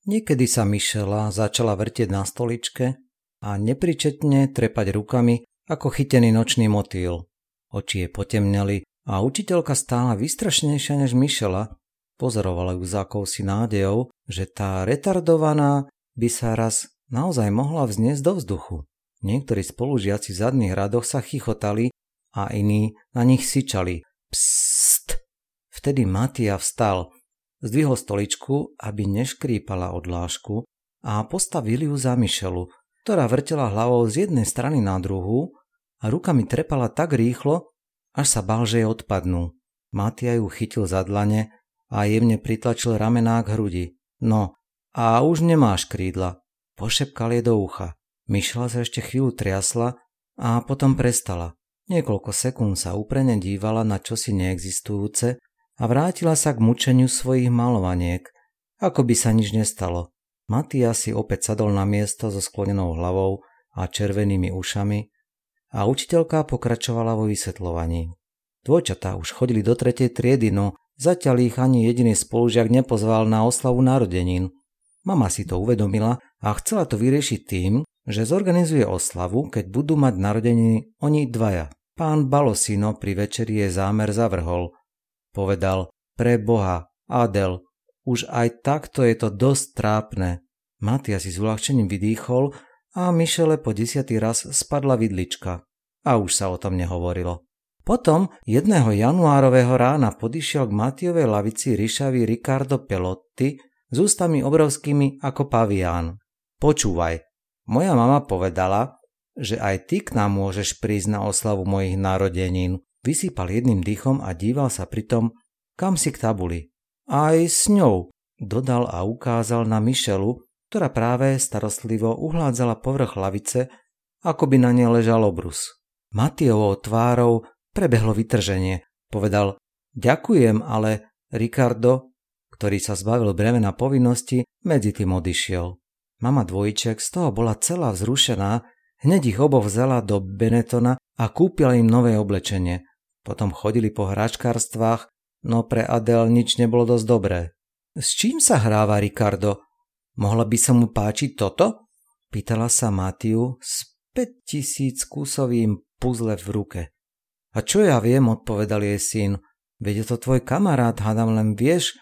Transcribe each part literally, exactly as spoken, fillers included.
Niekedy sa Mišela začala vrtieť na stoličke a nepričetne trepať rukami ako chytený nočný motýl. Oči jej potemneli a učiteľka stála vystrašenejšia než Mišela. Pozorovala ju s akousi nádejou, že tá retardovaná by sa raz naozaj mohla vzniesť do vzduchu. Niektorí spolužiaci v zadných radoch sa chichotali a iní na nich syčali. Psst! Vtedy Matia vstal, zdvihol stoličku, aby neškrípala od lášku a postavil ju za Mišelu, ktorá vrtela hlavou z jednej strany na druhú a rukami trepala tak rýchlo, až sa bál, že jej odpadnú. Matia ju chytil za dlane a jemne pritlačil ramená k hrudi. No, a už nemáš krídla, pošepkal jej do ucha. Mišela sa ešte chvíľu triasla a potom prestala. Niekoľko sekúnd sa úprene dívala na čosi neexistujúce a vrátila sa k mučeniu svojich malovaniek, ako by sa nič nestalo. Matia si opäť sadol na miesto so sklonenou hlavou a červenými ušami a učiteľka pokračovala vo vysvetľovaní. Dvojčatá už chodili do tretej triedy, no zatiaľ ich ani jediný spolužiak nepozval na oslavu narodenín. Mama si to uvedomila a chcela to vyriešiť tým, že zorganizuje oslavu, keď budú mať narodeniny oni dvaja. Pán Balosino pri večeri jej zámer zavrhol. Povedal, pre Boha, Adel, už aj takto je to dosť trápne. Matia si s uľahčením vydýchol a Mišele po desiatý raz spadla vidlička. A už sa o tom nehovorilo. Potom jedného januárového rána podišiel k Matiovej lavici rišavý Riccardo Pelotti s ústami obrovskými ako pavián. Počúvaj, moja mama povedala, že aj ty k nám môžeš prísť na oslavu mojich narodenín. Vysypal jedným dýchom a díval sa pritom, kam si k tabuli. Aj s ňou, dodal a ukázal na Mišelu, ktorá práve starostlivo uhládzala povrch lavice, ako by na nej ležal obrus. Matiovou tvárou prebehlo vytrženie. Povedal, ďakujem, ale Ricardo, ktorý sa zbavil bremena povinnosti, medzi tým odišiel. Mama dvojčiek z toho bola celá vzrušená, hneď ich oboch vzala do Benettona a kúpila im nové oblečenie. Potom chodili po hračkárstvách, no pre Adele nič nebolo dosť dobré. S čím sa hráva Ricardo? Mohla by sa mu páčiť toto? Pýtala sa Matiu s päťtisíc kusovým puzle v ruke. A čo ja viem, odpovedal jej syn. Veď je to tvoj kamarát, hádam, len vieš,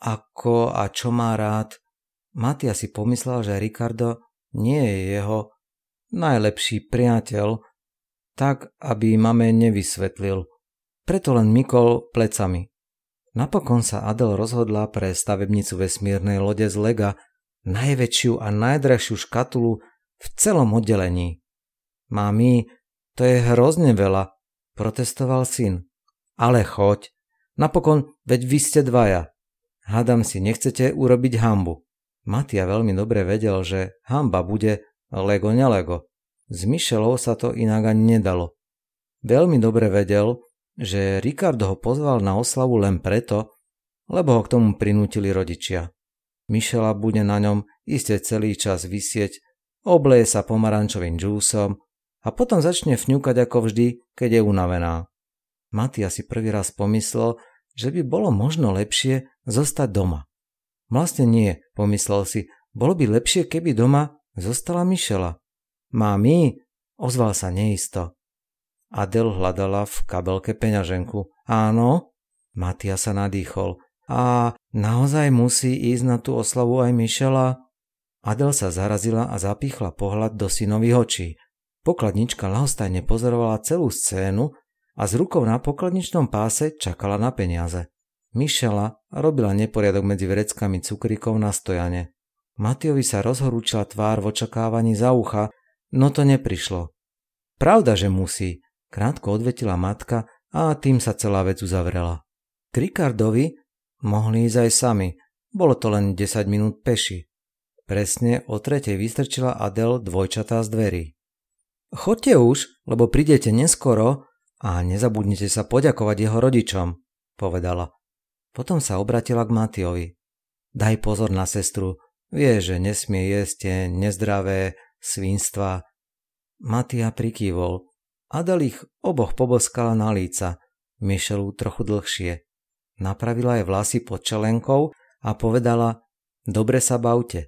ako a čo má rád. Matia si pomyslel, že Ricardo nie je jeho najlepší priateľ, tak aby mame nevysvetlil. Preto len mykol plecami. Napokon sa Adele rozhodla pre stavebnicu vesmírnej lode z Lega, najväčšiu a najdrahšiu škatulu v celom oddelení. Mami, to je hrozne veľa, protestoval syn. Ale choď, napokon, veď vy ste dvaja. Hádam si, nechcete urobiť hanbu. Matia veľmi dobre vedel, že hanba bude lego nelego. S Mišelou sa to inak ani nedalo. Veľmi dobre vedel, že Ricardo ho pozval na oslavu len preto, lebo ho k tomu prinútili rodičia. Mišela bude na ňom iste celý čas visieť, obleje sa pomarančovým džúsom a potom začne fňukať ako vždy, keď je unavená. Matia si prvý raz pomyslel, že by bolo možno lepšie zostať doma. Vlastne nie, pomyslel si, bolo by lepšie, keby doma zostala Mišela. Mami, ozval sa neisto. Adele hľadala v kabelke peňaženku. Áno? Matia sa nadýchol. A naozaj musí ísť na tú oslavu aj Mišela? Adele sa zarazila a zapíchla pohľad do synových očí. Pokladnička ľahostajne pozorovala celú scénu a s rukou na pokladničnom páse čakala na peniaze. Mišela robila neporiadok medzi vreckami cukríkov na stojane. Matiovi sa rozhorúčila tvár v očakávaní za ucha, no to neprišlo. Pravda, že musí, krátko odvetila matka a tým sa celá vec uzavrela. K Ricardovi mohli ísť aj sami, bolo to len desať minút peši. Presne o tretej vystrčila Adele dvojčatá z dverí. Choďte už, lebo prídete neskoro a nezabudnite sa poďakovať jeho rodičom, povedala. Potom sa obratila k Matiovi. Daj pozor na sestru, vie, že nesmie jesť tie nezdravé svinstva. Matia prikývol. Adele ich oboch poboskala na líca, Mišelu trochu dlhšie. Napravila jej vlasy pod čelenkou a povedala, dobre sa bavte.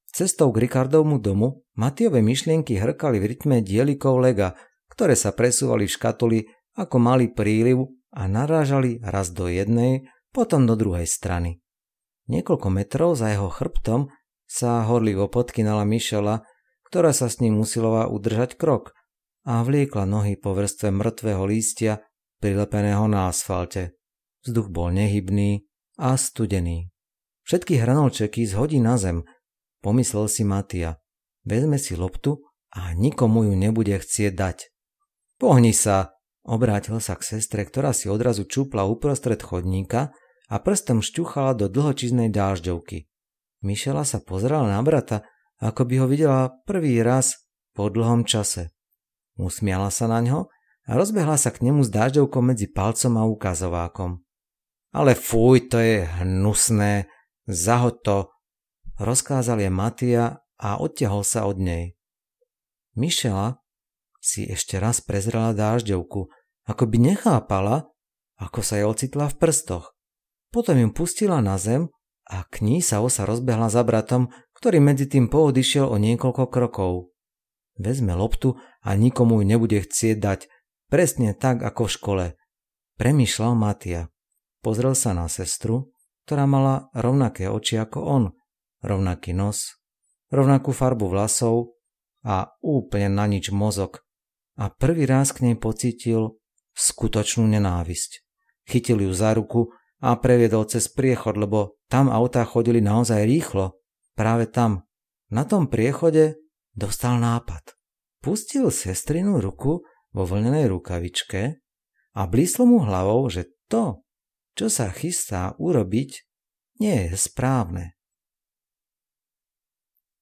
Cestou k Ricardovmu domu Mattiove myšlienky hrkali v rytme dielikov lega, ktoré sa presúvali v škatuli ako malý príliv a narážali raz do jednej, potom do druhej strany. Niekoľko metrov za jeho chrbtom sa horlivo podkynala Michela, ktorá sa s ním usilovala udržať krok a vliekla nohy po vrstve mŕtvého lístia prilepeného na asfalte. Vzduch bol nehybný a studený. Všetky hranolčeky zhodí na zem, pomyslel si Mattia. Vezme si loptu a nikomu ju nebude chcieť dať. Pohni sa, obrátil sa k sestre, ktorá si odrazu čúpla uprostred chodníka a prstom šťuchala do dlhočiznej dážďovky. Michela sa pozerala na brata, ako by ho videla prvý raz po dlhom čase. Usmiala sa na ňo a rozbehla sa k nemu s dážďovkou medzi palcom a ukazovákom. Ale fuj, to je hnusné, zahoď to, rozkázal jej Mattia a odtiahol sa od nej. Michela si ešte raz prezrela dážďovku, ako by nechápala, ako sa jej ocitla v prstoch. Potom ju pustila na zem a k ní sa osa rozbehla za bratom, ktorý medzi tým poodišiel o niekoľko krokov. Vezme loptu a nikomu ju nebude chcieť dať, presne tak ako v škole, premýšľal Mattia. Pozrel sa na sestru, ktorá mala rovnaké oči ako on, rovnaký nos, rovnakú farbu vlasov a úplne na nič mozog. A prvý raz k nej pocítil skutočnú nenávisť. Chytil ju za ruku a previedol cez priechod, lebo tam autá chodili naozaj rýchlo. Práve tam, na tom priechode, dostal nápad. Pustil sestrinu ruku vo vlnenej rukavičke a blíslo mu hlavou, že to, čo sa chystá urobiť, nie je správne.